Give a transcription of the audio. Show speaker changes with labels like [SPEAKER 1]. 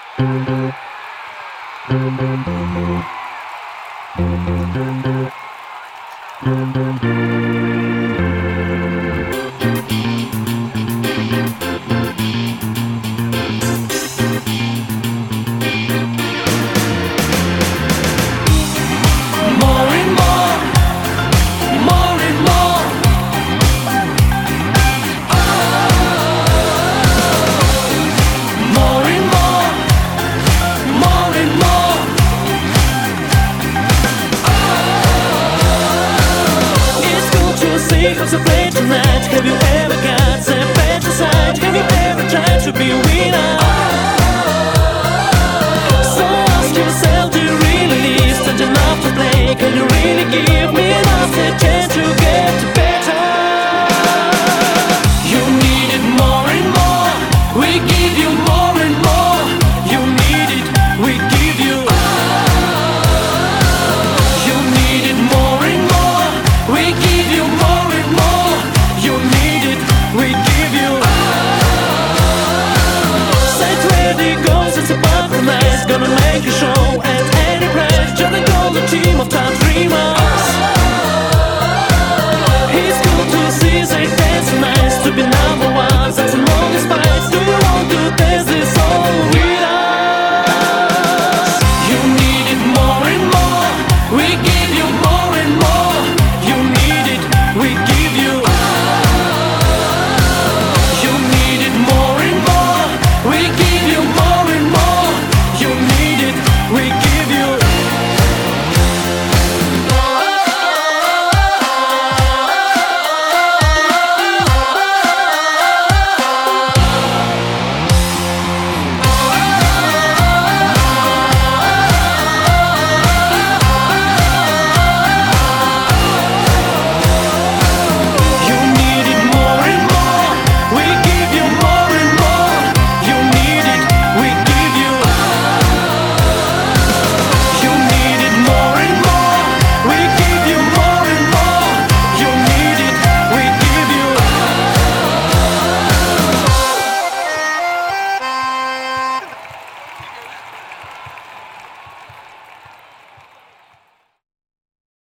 [SPEAKER 1] Because I play tonight. Have you ever got that fantasized? Have you ever tried to be a winner? So ask yourself, do you really need such enough to play? Can you really give me enough to chance to get better? You need it more and more. We give you more and more. You need it, we give you. You need it more and more. We give you more. You need it, we give you. Sight where it goes, it's a compromise. Gonna make you sure